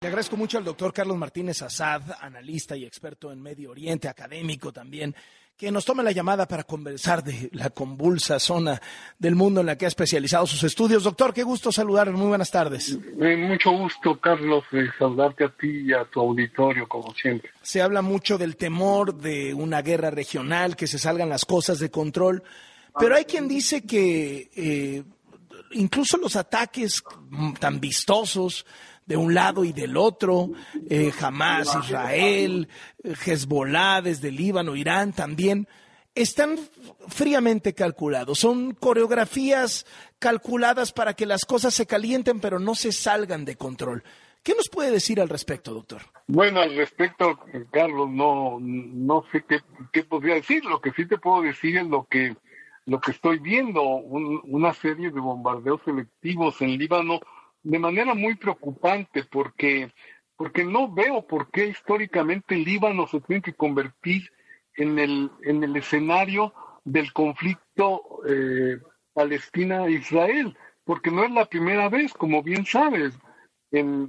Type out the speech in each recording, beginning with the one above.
Le agradezco mucho al doctor Carlos Martínez Assad, analista y experto en Medio Oriente, académico también, que nos tome la llamada para conversar de la convulsa zona del mundo en la que ha especializado sus estudios. Doctor, qué gusto saludarlo. Muy buenas tardes. Mucho gusto, Carlos, saludarte a ti y a tu auditorio, como siempre. Se habla mucho del temor de una guerra regional, que se salgan las cosas de control, pero hay quien dice que incluso los ataques tan vistosos de un lado y del otro, Hamas, Israel, Hezbollah desde Líbano, Irán también, están fríamente calculados. Son coreografías calculadas para que las cosas se calienten pero no se salgan de control. ¿Qué nos puede decir al respecto, doctor? Bueno, al respecto, Carlos, no sé qué podría decir. Lo que sí te puedo decir es lo que estoy viendo, una serie de bombardeos selectivos en Líbano de manera muy preocupante, porque no veo por qué históricamente Líbano se tiene que convertir en el escenario del conflicto Palestina-Israel, porque no es la primera vez, como bien sabes. En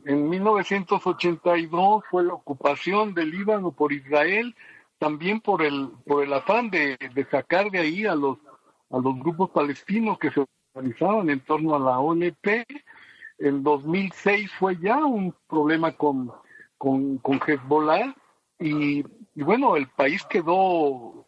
1982 fue la ocupación del Líbano por Israel, también por el afán de sacar de ahí a los grupos palestinos que se organizaban en torno a la OLP. En 2006 fue ya un problema con Hezbollah y bueno, el país quedó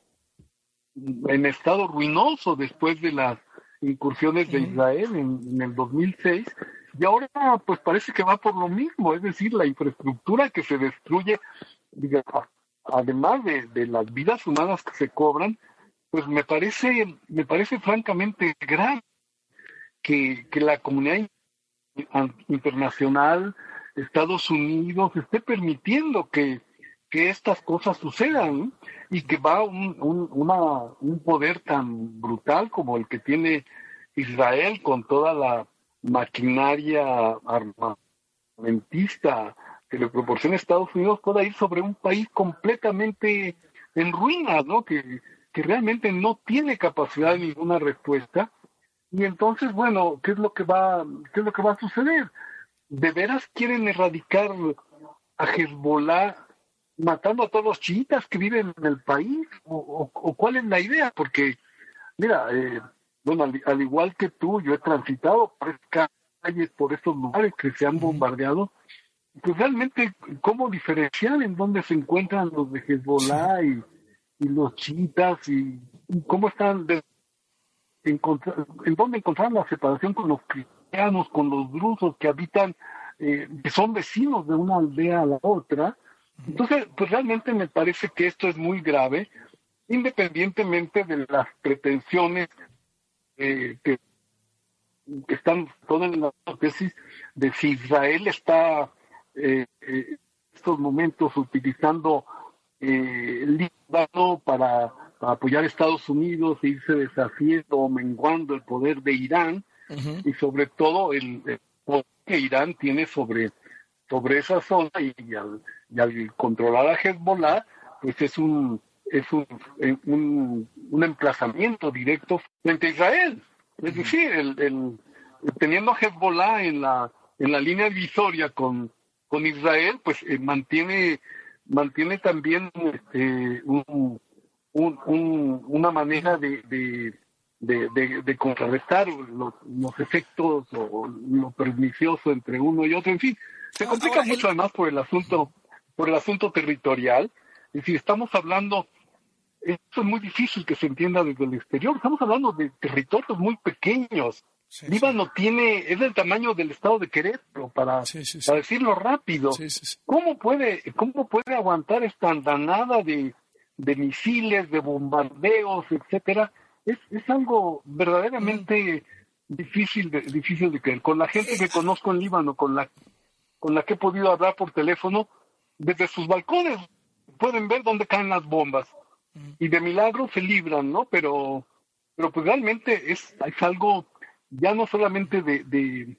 en estado ruinoso después de las incursiones de Israel en el 2006 y ahora pues parece que va por lo mismo, es decir, la infraestructura que se destruye, digamos, además de las vidas humanas que se cobran, pues me parece francamente grave que la comunidad internacional, Estados Unidos, esté permitiendo que estas cosas sucedan, ¿no? Y que va un poder tan brutal como el que tiene Israel con toda la maquinaria armamentista que le proporciona Estados Unidos pueda ir sobre un país completamente en ruinas, ¿no? Que realmente no tiene capacidad de ninguna respuesta. Y entonces, bueno, ¿qué es lo que va a suceder? ¿De veras quieren erradicar a Hezbollah matando a todos los chiitas que viven en el país? ¿O cuál es la idea? Porque, mira, bueno, al igual que tú, yo he transitado por estas calles, por estos lugares que se han bombardeado, pues realmente, ¿cómo diferenciar en dónde se encuentran los de Hezbollah y los chiitas y cómo están en dónde encontrar la separación con los cristianos, con los drusos que habitan, que son vecinos de una aldea a la otra? Entonces, pues realmente me parece que esto es muy grave, independientemente de las pretensiones que están todas en la tesis de si Israel está en estos momentos utilizando el Líbano para apoyar a Estados Unidos e irse deshaciendo o menguando el poder de Irán, y sobre todo el poder que Irán tiene sobre esa zona y al controlar a Hezbollah, pues es un emplazamiento directo frente a Israel. Es decir, teniendo a Hezbollah en la línea divisoria con Israel, pues mantiene también una manera de contrarrestar los efectos o lo pernicioso entre uno y otro. En fin, se complica mucho además por el asunto territorial. Es decir, estamos hablando, esto es muy difícil que se entienda desde el exterior, estamos hablando de territorios muy pequeños. Sí, Líbano es del tamaño del estado de Querétaro, para decirlo rápido. ¿Cómo puede aguantar esta andanada de misiles, de bombardeos, etcétera? Es algo verdaderamente difícil de creer. Con la gente que conozco en Líbano, con la que he podido hablar por teléfono, desde sus balcones pueden ver dónde caen las bombas y de milagro se libran, ¿no? Pero pues realmente es algo ya no solamente de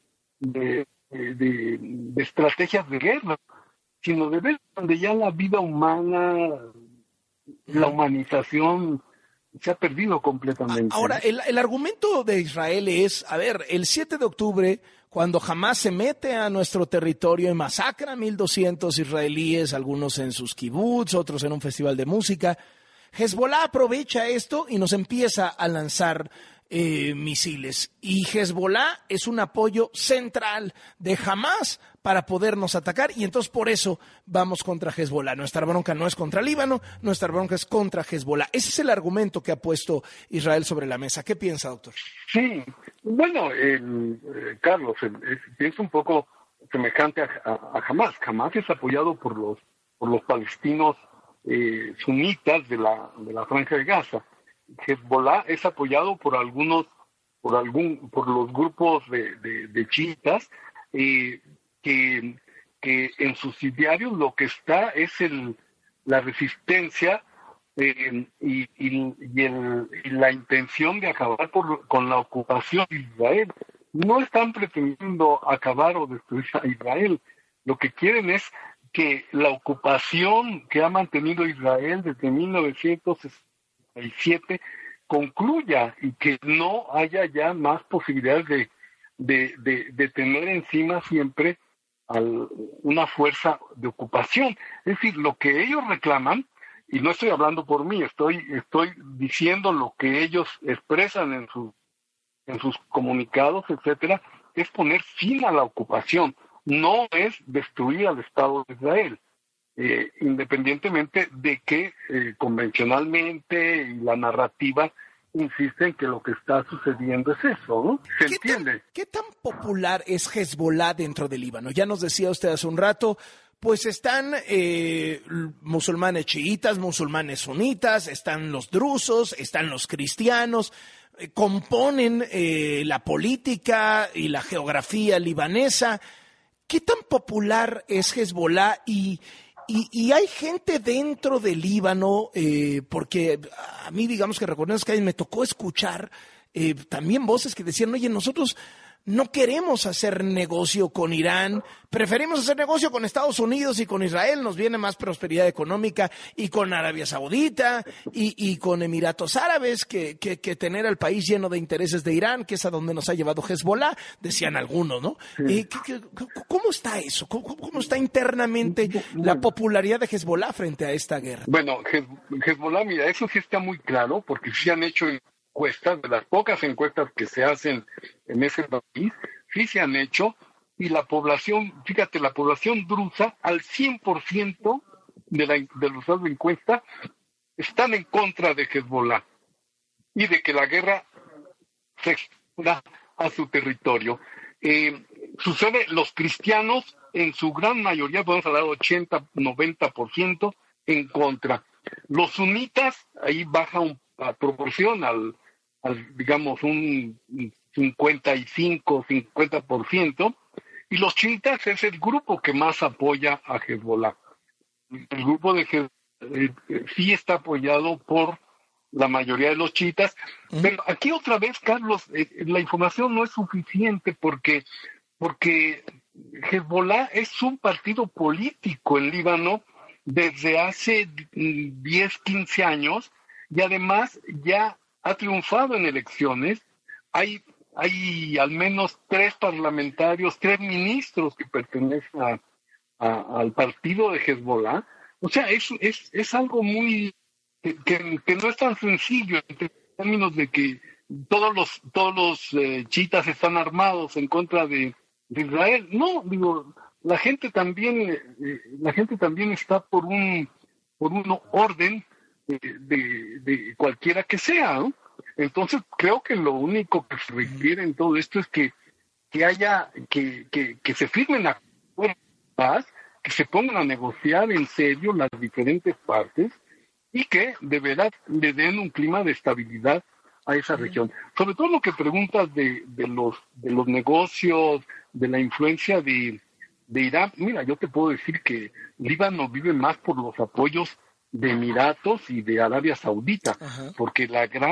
estrategias de guerra, sino de ver donde ya la vida humana, la humanización se ha perdido completamente. Ahora, el argumento de Israel es, a ver, el 7 de octubre, cuando Hamás se mete a nuestro territorio y masacra a 1,200 israelíes, algunos en sus kibutz, otros en un festival de música, Hezbollah aprovecha esto y nos empieza a lanzar misiles. Y Hezbollah es un apoyo central de Hamás para podernos atacar, y entonces por eso vamos contra Hezbollah. Nuestra bronca no es contra Líbano, nuestra bronca es contra Hezbollah. Ese es el argumento que ha puesto Israel sobre la mesa. ¿Qué piensa, doctor? Sí, bueno, Carlos, es un poco semejante a Hamás. Hamás es apoyado por los palestinos sunitas de la Franja de Gaza. Hezbollah es apoyado por los grupos de chiitas que en sus idearios lo que está es la resistencia y la intención de acabar con la ocupación de Israel. No están pretendiendo acabar o destruir a Israel. Lo que quieren es que la ocupación que ha mantenido Israel desde 1967 concluya y que no haya ya más posibilidades de tener encima siempre una fuerza de ocupación. Es decir, lo que ellos reclaman, y no estoy hablando por mí, estoy diciendo lo que ellos expresan en sus comunicados, etcétera, es poner fin a la ocupación, no es destruir al Estado de Israel. Independientemente de que convencionalmente y la narrativa insisten que lo que está sucediendo es eso, ¿no? ¿Se entiende? ¿Qué tan popular es Hezbollah dentro del Líbano? Ya nos decía usted hace un rato, pues están musulmanes chiitas, musulmanes sunitas, están los drusos, están los cristianos, componen la política y la geografía libanesa. ¿Qué tan popular es Hezbollah y hay gente dentro del Líbano, porque a mí, digamos que reconozco que me tocó escuchar también voces que decían, oye, nosotros no queremos hacer negocio con Irán, preferimos hacer negocio con Estados Unidos y con Israel, nos viene más prosperidad económica, y con Arabia Saudita y con Emiratos Árabes que tener al país lleno de intereses de Irán, que es a donde nos ha llevado Hezbollah, decían algunos, ¿no? Sí. ¿Cómo está eso? ¿Cómo está internamente la popularidad de Hezbollah frente a esta guerra? Bueno, Hezbollah, mira, eso sí está muy claro, porque sí han hecho encuestas, de las pocas encuestas que se hacen en ese país, sí se han hecho, y la población, fíjate, la población drusa, al 100% de los resultados de encuesta, están en contra de Hezbollah y de que la guerra se extienda a su territorio. Sucede, los cristianos, en su gran mayoría, podemos hablar 80-90% en contra. Los sunitas, ahí baja a proporción al digamos, un 55-50%, y los chiitas es el grupo que más apoya a Hezbollah. El grupo de Hezbollah sí está apoyado por la mayoría de los chiitas, pero aquí otra vez, Carlos, la información no es suficiente porque Hezbollah es un partido político en Líbano desde hace 10, 15 años, y además ya ha triunfado en elecciones. Hay al menos 3 parlamentarios, 3 ministros que pertenecen al partido de Hezbollah. O sea, es algo muy que no es tan sencillo en términos de que todos los chiitas están armados en contra de Israel. No, digo, la gente también está por un orden de cualquiera que sea, ¿no? Entonces creo que lo único que se requiere en todo esto es que haya que se firmen acuerdos de paz, que se pongan a negociar en serio las diferentes partes y que de verdad le den un clima de estabilidad a esa región. Sobre todo lo que preguntas de los negocios, de la influencia de Irán. Mira, yo te puedo decir que Líbano vive más por los apoyos de Emiratos y de Arabia Saudita, porque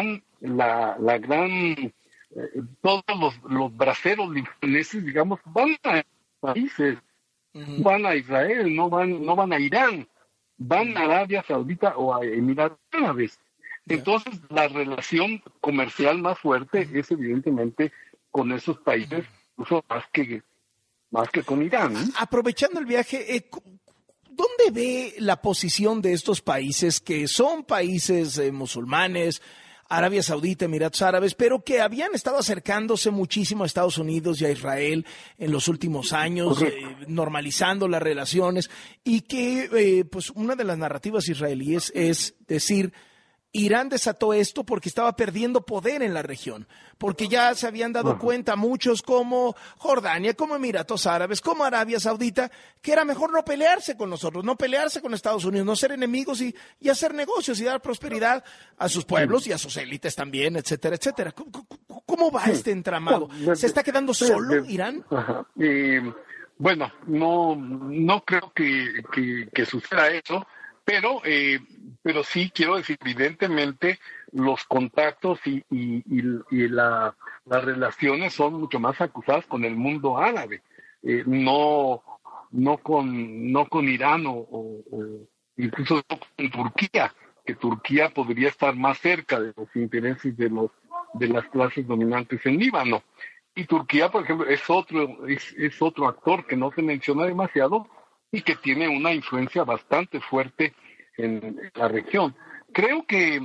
todos los braceros libaneses, digamos, van a países, van a Israel, no van a Irán, van a Arabia Saudita o a Emiratos Árabes. Entonces, la relación comercial más fuerte es evidentemente con esos países incluso más que con Irán. Aprovechando el viaje, ¿dónde ve la posición de estos países que son países musulmanes, Arabia Saudita, Emiratos Árabes, pero que habían estado acercándose muchísimo a Estados Unidos y a Israel en los últimos años, normalizando las relaciones, y que pues una de las narrativas israelíes es decir, Irán desató esto porque estaba perdiendo poder en la región, porque ya se habían dado cuenta muchos como Jordania, como Emiratos Árabes, como Arabia Saudita, que era mejor no pelearse con nosotros, no pelearse con Estados Unidos, no ser enemigos y hacer negocios y dar prosperidad a sus pueblos y a sus élites también, etcétera, etcétera. ¿Cómo va este entramado? ¿Se está quedando solo Irán? Bueno, no creo que suceda eso, pero sí quiero decir, evidentemente los contactos y las relaciones son mucho más acusadas con el mundo árabe, no con Irán o incluso no con Turquía, que Turquía podría estar más cerca de los intereses de las clases dominantes en Líbano. Y Turquía, por ejemplo, es otro actor que no se menciona demasiado y que tiene una influencia bastante fuerte en la región. Creo que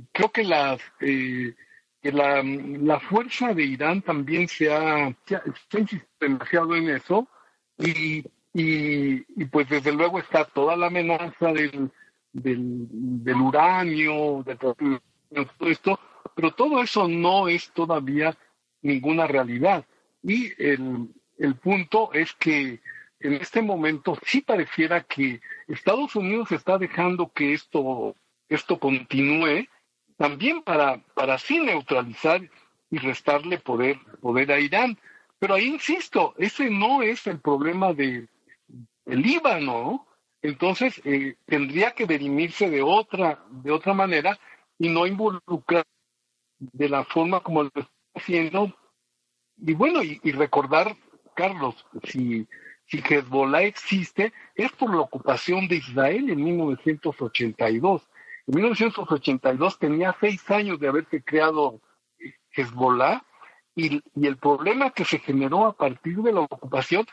la fuerza de Irán también se ha insistido demasiado en eso y pues desde luego está toda la amenaza del uranio, de todo esto, pero todo eso no es todavía ninguna realidad. Y el punto es que en este momento sí pareciera que Estados Unidos está dejando que esto continúe también para así neutralizar y restarle poder a Irán. Pero ahí insisto, ese no es el problema del Líbano, ¿no? Entonces tendría que dirimirse de otra manera y no involucrar de la forma como lo está haciendo. Y bueno, y recordar, Carlos, si Hezbollah existe, es por la ocupación de Israel en 1982. En 1982 tenía 6 años de haberse creado Hezbollah y el problema que se generó a partir de la ocupación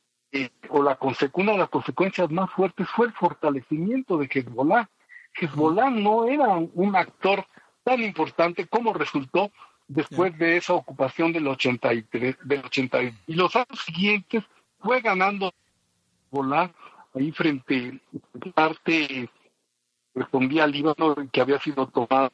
una de las consecuencias más fuertes fue el fortalecimiento de Hezbollah. Hezbollah no era un actor tan importante como resultó después de esa ocupación del 83. Y los años siguientes fue ganando Hezbollah ahí frente a parte respondía al Líbano que había sido tomado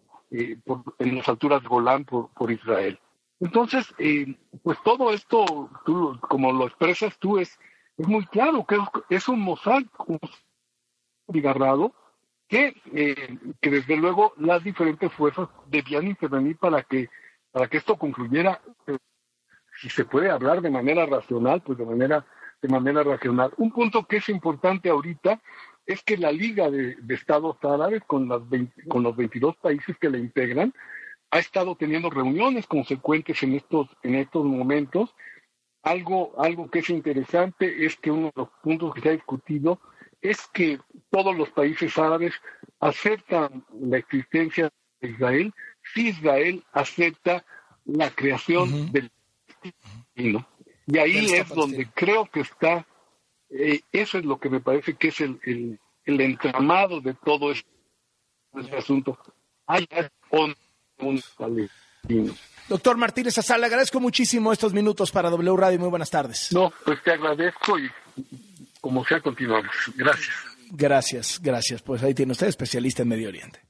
en las alturas de Golán por Israel. Entonces, pues todo esto, tú, como lo expresas tú, es muy claro que es un mosaico bigarrado que desde luego las diferentes fuerzas debían intervenir para que esto concluyera, si se puede hablar de manera racional, pues de manera racional. Un punto que es importante ahorita es que la Liga de Estados Árabes, con los 22 países que la integran, ha estado teniendo reuniones consecuentes en estos momentos. Algo que es interesante es que uno de los puntos que se ha discutido es que todos los países árabes aceptan la existencia de Israel si Israel acepta la creación del Palestino. Y ahí es donde creo que está, eso es lo que me parece que es el entramado de todo este asunto. Hay un palestino. Doctor Martínez Azal, le agradezco muchísimo estos minutos para W Radio. Muy buenas tardes. No, pues te agradezco y como sea continuamos. Gracias. Gracias. Pues ahí tiene usted, especialista en Medio Oriente.